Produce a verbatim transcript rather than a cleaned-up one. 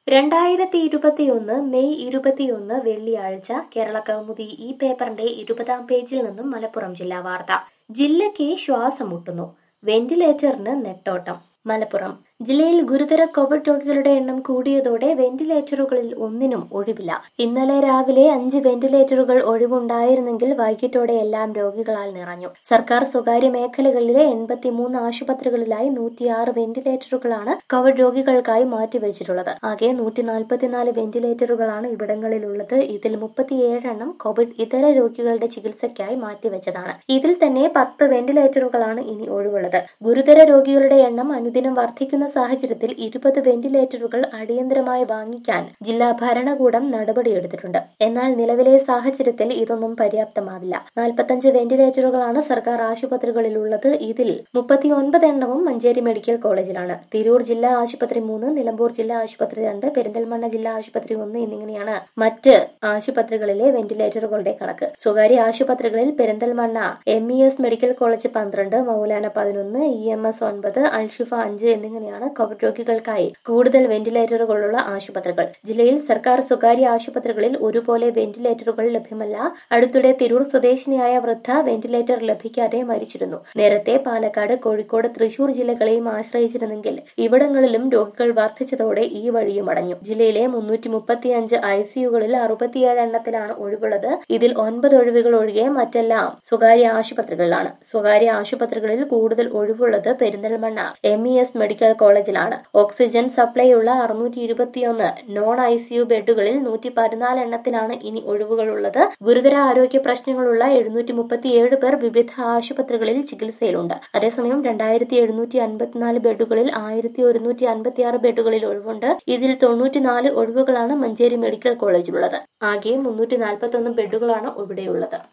രണ്ടായിരത്തി ഇരുപത്തിയൊന്ന് മെയ് ഇരുപത്തിയൊന്ന് വെള്ളിയാഴ്ച കേരള കൗമുദി ഈ പേപ്പറിന്റെ ഇരുപതാം പേജിൽ നിന്നും മലപ്പുറം ജില്ലാ വാർത്ത. ജില്ലയ്ക്ക് ശ്വാസം മുട്ടുന്നു, വെന്റിലേറ്ററിന് നെട്ടോട്ടം. മലപ്പുറം ജില്ലയിൽ ഗുരുതര കോവിഡ് രോഗികളുടെ എണ്ണം കൂടിയതോടെ വെന്റിലേറ്ററുകളിൽ ഒന്നിനും ഒഴിവില്ല. ഇന്നലെ രാവിലെ അഞ്ച് വെന്റിലേറ്ററുകൾ ഒഴിവുണ്ടായിരുന്നെങ്കിൽ വൈകിട്ടോടെ എല്ലാം രോഗികളാൽ നിറഞ്ഞു. സർക്കാർ സ്വകാര്യ മേഖലകളിലെ എൺപത്തിമൂന്ന് ആശുപത്രികളിലായി നൂറ്റിയാറ് വെന്റിലേറ്ററുകളാണ് കോവിഡ് രോഗികൾക്കായി മാറ്റിവെച്ചിട്ടുള്ളത്. ആകെ നൂറ്റി നാൽപ്പത്തിനാല് വെന്റിലേറ്ററുകളാണ് ഇവിടങ്ങളിലുള്ളത്. ഇതിൽ മുപ്പത്തിയേഴെണ്ണം കോവിഡ് ഇതര രോഗികളുടെ ചികിത്സയ്ക്കായി മാറ്റിവെച്ചതാണ്. ഇതിൽ തന്നെ പത്ത് വെന്റിലേറ്ററുകളാണ് ഇനി ഒഴിവുള്ളത്. ഗുരുതര രോഗികളുടെ എണ്ണം അനുദിനം വർദ്ധിക്കുന്ന സാഹചര്യത്തിൽ ഇരുപത് വെന്റിലേറ്ററുകൾ അടിയന്തരമായി വാങ്ങിക്കാൻ ജില്ലാ ഭരണകൂടം നടപടിയെടുത്തിട്ടുണ്ട്. എന്നാൽ നിലവിലെ സാഹചര്യത്തിൽ ഇതൊന്നും പര്യാപ്തമാവില്ല. നാൽപ്പത്തഞ്ച് വെന്റിലേറ്ററുകളാണ് സർക്കാർ ആശുപത്രികളിലുള്ളത്. ഇതിൽ മുപ്പത്തിയൊൻപത് എണ്ണവും മഞ്ചേരി മെഡിക്കൽ കോളേജിലാണ്. തിരൂർ ജില്ലാ ആശുപത്രി മൂന്ന്, നിലമ്പൂർ ജില്ലാ ആശുപത്രി രണ്ട്, പെരിന്തൽമണ്ണ ജില്ലാ ആശുപത്രി ഒന്ന് എന്നിങ്ങനെയാണ് മറ്റ് ആശുപത്രികളിലെ വെന്റിലേറ്ററുകളുടെ കണക്ക്. സ്വകാര്യ ആശുപത്രികളിൽ Perinthalmanna M E S medical college പന്ത്രണ്ട്, മൗലാന പതിനൊന്ന്, ഇ എം എസ് ഒൻപത്, അൽഷിഫ അഞ്ച് എന്നിങ്ങനെയാണ് കോവിഡ് രോഗികൾക്കായി കൂടുതൽ വെന്റിലേറ്ററുകളുള്ള ആശുപത്രികൾ. ജില്ലയിൽ സർക്കാർ സ്വകാര്യ ആശുപത്രികളിൽ ഒരുപോലെ വെന്റിലേറ്ററുകൾ ലഭ്യമല്ല. അടുത്തിടെ തിരൂർ സ്വദേശിനിയായ വൃദ്ധ വെന്റിലേറ്റർ ലഭിക്കാതെ മരിച്ചിരുന്നു. നേരത്തെ പാലക്കാട്, കോഴിക്കോട്, തൃശൂർ ജില്ലകളെയും ആശ്രയിച്ചിരുന്നെങ്കിൽ ഇവിടങ്ങളിലും രോഗികൾ വർദ്ധിച്ചതോടെ ഈ വഴിയും അടഞ്ഞു. ജില്ലയിലെ മുന്നൂറ്റി മുപ്പത്തിയഞ്ച് ഐ സിയുകളിൽ അറുപത്തിയേഴ് എണ്ണത്തിലാണ് ഒഴിവുള്ളത്. ഇതിൽ ഒൻപത് ഒഴിവുകൾ ഒഴികെ മറ്റെല്ലാം സ്വകാര്യ ആശുപത്രികളിലാണ്. സ്വകാര്യ ആശുപത്രികളിൽ കൂടുതൽ ഒഴിവുള്ളത് Perinthalmanna M E S medical കോളേജിലാണ്. ഓക്സിജൻ സപ്ലൈയുള്ള അറുന്നൂറ്റി ഇരുപത്തിയൊന്ന് നോൺ ഐ സിയു ബെഡുകളിൽ നൂറ്റി പതിനാല് എണ്ണത്തിനാണ് ഇനി ഒഴിവുകളുള്ളത്. ഗുരുതര ആരോഗ്യ പ്രശ്നങ്ങളുള്ള എഴുന്നൂറ്റി മുപ്പത്തിയേഴ് പേർ വിവിധ ആശുപത്രികളിൽ ചികിത്സയിലുണ്ട്. അതേസമയം രണ്ടായിരത്തി എഴുന്നൂറ്റി അൻപത്തിനാല് ബെഡുകളിൽ ആയിരത്തി ഒരുന്നൂറ്റി അൻപത്തിയാറ് ബെഡുകളിൽ ഒഴിവുണ്ട്. ഇതിൽ തൊണ്ണൂറ്റിനാല് ഒഴിവുകളാണ് മഞ്ചേരി മെഡിക്കൽ കോളേജിലുള്ളത്. ആകെ മുന്നൂറ്റി നാൽപ്പത്തി ഒന്ന് ബെഡുകളാണ് ഇവിടെയുള്ളത്.